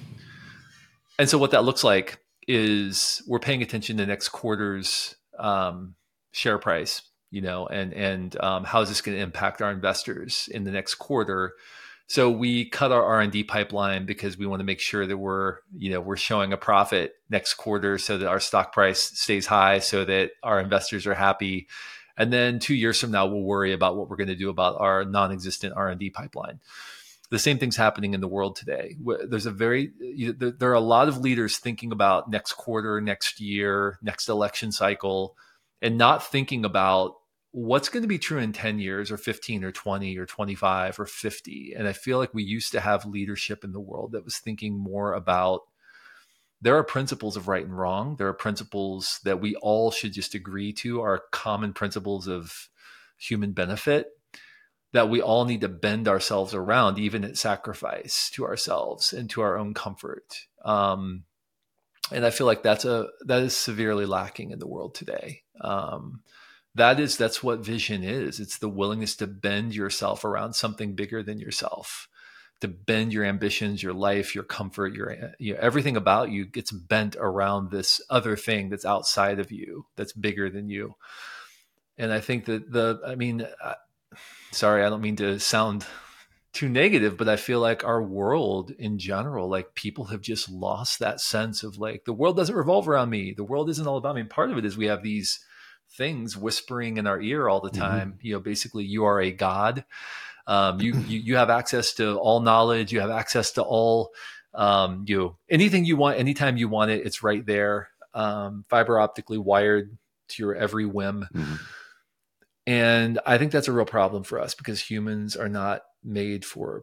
And so what that looks like is we're paying attention to next quarter's um, share price, you know, and, and um, how is this going to impact our investors in the next quarter? So we cut our R and D pipeline because we want to make sure that we're, you know, we're showing a profit next quarter so that our stock price stays high so that our investors are happy. And then two years from now, we'll worry about what we're going to do about our non-existent R and D pipeline. The same thing's happening in the world today. There's a very, you know, there are a lot of leaders thinking about next quarter, next year, next election cycle, and not thinking about what's going to be true in ten years or fifteen or twenty or twenty-five or fifty. And I feel like we used to have leadership in the world that was thinking more about, there are principles of right and wrong. There are principles that we all should just agree to are common principles of human benefit that we all need to bend ourselves around, even at sacrifice to ourselves and to our own comfort. Um, and I feel like that's a, that is severely lacking in the world today. Um, That is, that's what vision is. It's the willingness to bend yourself around something bigger than yourself, to bend your ambitions, your life, your comfort, your, you know, everything about you gets bent around this other thing that's outside of you, that's bigger than you. And I think that the, I mean, uh, sorry, I don't mean to sound too negative, but I feel like our world in general, like people have just lost that sense of like, the world doesn't revolve around me. The world isn't all about me. And part of it is we have these things whispering in our ear all the time. Mm-hmm. You know, basically you are a God. Um, you, you, you have access to all knowledge. You have access to all, um, you know, anything you want, anytime you want it, it's right there. Um, fiber optically wired to your every whim. Mm-hmm. And I think that's a real problem for us because humans are not made for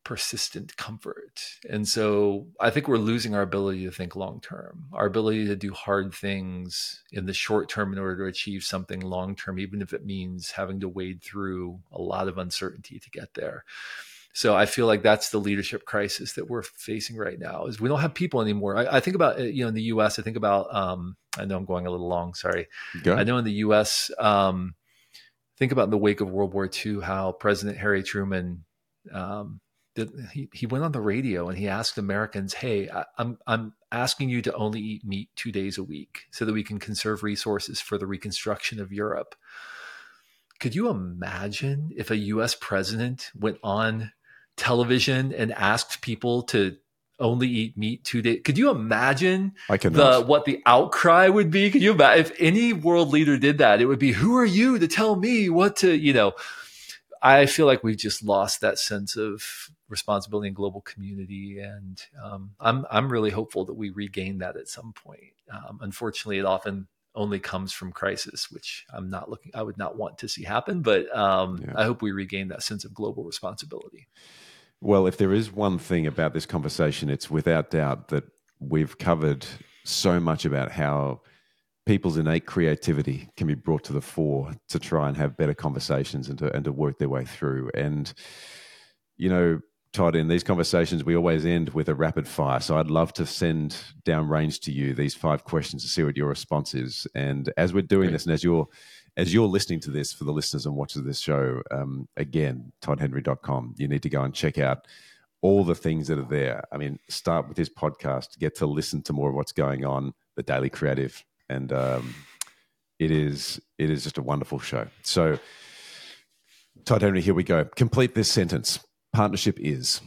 persistent comfort. And so I think we're losing our ability to think long term, our ability to do hard things in the short term in order to achieve something long term, even if it means having to wade through a lot of uncertainty to get there. So I feel like that's the leadership crisis that we're facing right now, is we don't have people anymore. I, I think about, you know, in the U S, I think about, um, I know I'm going a little long, sorry. Go. I know in the U S, um, think about in the wake of World War Two, how President Harry Truman, um, did, he, he went on the radio and he asked Americans, hey, I, I'm, I'm asking you to only eat meat two days a week so that we can conserve resources for the reconstruction of Europe. Could you imagine if a U S president went on television and asked people to only eat meat two days? Could you imagine I the what the outcry would be? Could you imagine if any world leader did that? It would be, who are you to tell me what to, you know, I feel like we've just lost that sense of responsibility in global community. And um, I'm, I'm really hopeful that we regain that at some point. Um, unfortunately, it often only comes from crisis, which I'm not looking, I would not want to see happen, but um, yeah. I hope we regain that sense of global responsibility. Well, if there is one thing about this conversation, it's without doubt that we've covered so much about how people's innate creativity can be brought to the fore to try and have better conversations and to, and to work their way through. And, you know, Todd, in these conversations, we always end with a rapid fire. So I'd love to send down range to you these five questions to see what your response is. And as we're doing Great. this, and as you're as you're listening to this, for the listeners and watchers of this show, um, again, todd henry dot com, you need to go and check out all the things that are there. I mean, start with his podcast, get to listen to more of what's going on, The Daily Creative. And um, it is it is just a wonderful show. So, Todd Henry, here we go. Complete this sentence. Partnership is?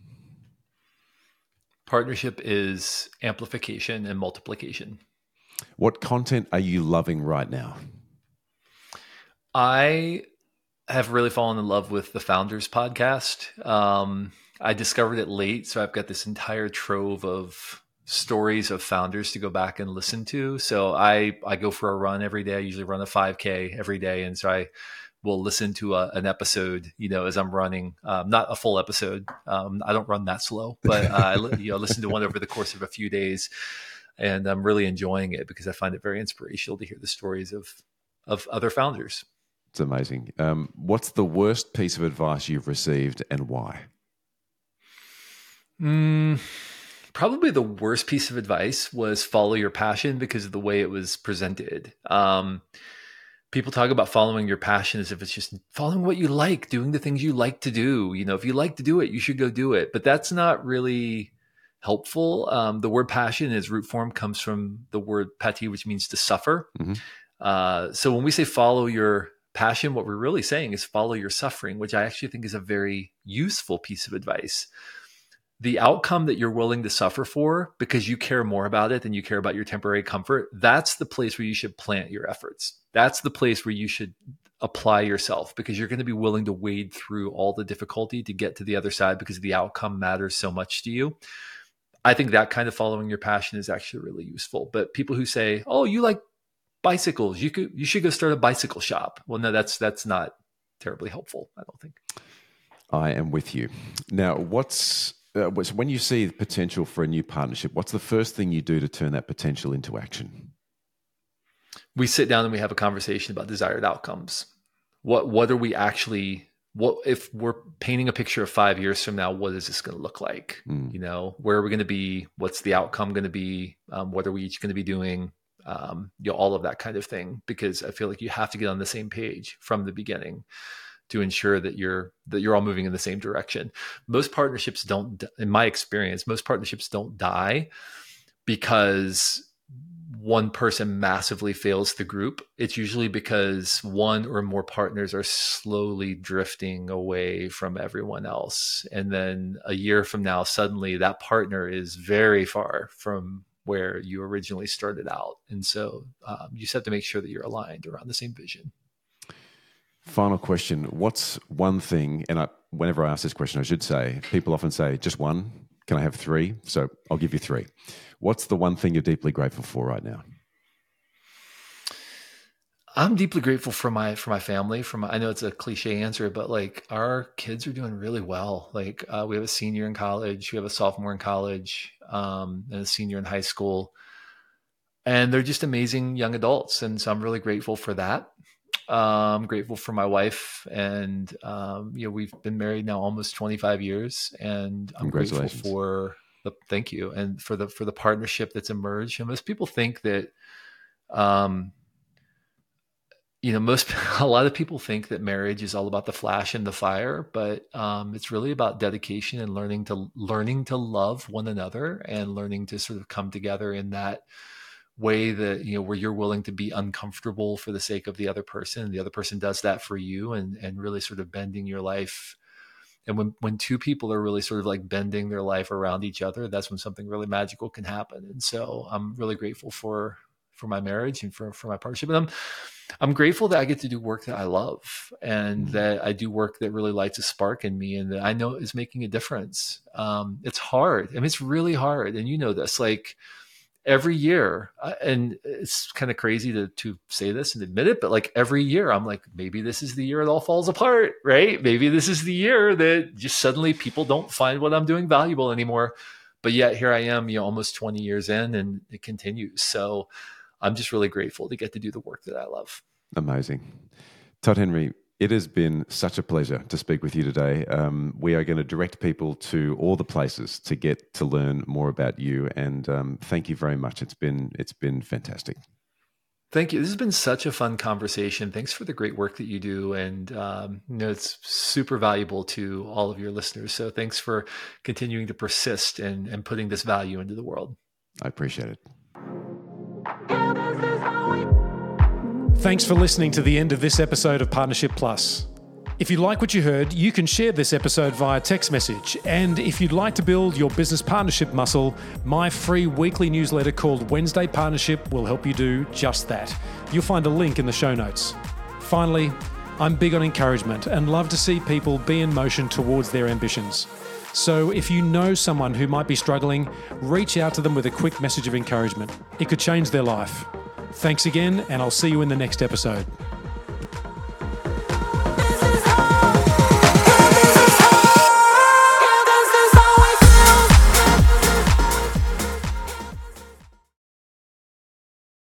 Partnership is amplification and multiplication. What content are you loving right now? I have really fallen in love with the Founders podcast. Um, I discovered it late, so I've got this entire trove of stories of founders to go back and listen to. So I, I go for a run every day. I usually run a five K every day. And so I will listen to a, an episode, you know, as I'm running, um, not a full episode. Um, I don't run that slow, but uh, I you know, listen to one over the course of a few days, and I'm really enjoying it because I find it very inspirational to hear the stories of, of other founders. It's amazing. Um, what's the worst piece of advice you've received and why? Mm, probably the worst piece of advice was follow your passion because of the way it was presented. Um, people talk about following your passion as if it's just following what you like, doing the things you like to do. You know, if you like to do it, you should go do it. But that's not really helpful. Um, the word passion in its root form comes from the word pati, which means to suffer. Mm-hmm. Uh, so when we say follow your passion, what we're really saying is follow your suffering, which I actually think is a very useful piece of advice. The outcome that you're willing to suffer for because you care more about it than you care about your temporary comfort, that's the place where you should plant your efforts. That's the place where you should apply yourself, because you're going to be willing to wade through all the difficulty to get to the other side because the outcome matters so much to you. I think that kind of following your passion is actually really useful. But people who say, oh, you like bicycles, you could, you should go start a bicycle shop. Well, no, that's, that's not terribly helpful, I don't think. I am with you. Now, what's, Uh, when you see the potential for a new partnership, what's the first thing you do to turn that potential into action? We sit down and we have a conversation about desired outcomes. What what are we actually, what if we're painting a picture of five years from now, what is this going to look like? Mm. You know, where are we going to be? What's the outcome going to be? Um, what are we each going to be doing? Um, you know, all of that kind of thing, because I feel like you have to get on the same page from the beginning to ensure that you're that you're all moving in the same direction. Most partnerships don't, in my experience, most partnerships don't die because one person massively fails the group. It's usually because one or more partners are slowly drifting away from everyone else. And then a year from now, suddenly that partner is very far from where you originally started out. And so um, you just have to make sure that you're aligned around the same vision. Final question. What's one thing, and I, whenever I ask this question, I should say, people often say, just one? Can I have three? So I'll give you three. What's the one thing you're deeply grateful for right now? I'm deeply grateful for my for my family. For my, I know it's a cliche answer, but like our kids are doing really well. Like uh, we have a senior in college, we have a sophomore in college, um, and a senior in high school, and they're just amazing young adults. And so I'm really grateful for that. Um, I'm grateful for my wife, and um, you know we've been married now almost twenty-five years, and I'm grateful for the thank you and for the for the partnership that's emerged. And most people think that. Um, You know, most, a lot of people think that marriage is all about the flash and the fire, but um, it's really about dedication and learning to learning to love one another and learning to sort of come together in that way that, you know, where you're willing to be uncomfortable for the sake of the other person, and the other person does that for you, and and really sort of bending your life. And when, when two people are really sort of like bending their life around each other, that's when something really magical can happen. And so I'm really grateful for for my marriage and for, for my partnership. And I'm, I'm grateful that I get to do work that I love, and that I do work that really lights a spark in me and that I know is making a difference. Um, it's hard. I mean, it's really hard. And you know this, like every year, uh, and it's kind of crazy to, to say this and admit it, but like every year I'm like, maybe this is the year it all falls apart, right? Maybe this is the year that just suddenly people don't find what I'm doing valuable anymore. But yet here I am, you know, almost twenty years in, and it continues. So I'm just really grateful to get to do the work that I love. Amazing. Todd Henry, it has been such a pleasure to speak with you today. Um, we are going to direct people to all the places to get to learn more about you. And um, thank you very much. It's been, it's been fantastic. Thank you. This has been such a fun conversation. Thanks for the great work that you do. And um, you know, it's super valuable to all of your listeners. So thanks for continuing to persist and, and putting this value into the world. I appreciate it. Thanks for listening to the end of this episode of Partnership Plus. If you like what you heard, you can share this episode via text message. And if you'd like to build your business partnership muscle, my free weekly newsletter called Wednesday Partnership will help you do just that. You'll find a link in the show notes. Finally, I'm big on encouragement and love to see people be in motion towards their ambitions. So if you know someone who might be struggling, reach out to them with a quick message of encouragement. It could change their life. Thanks again, and I'll see you in the next episode.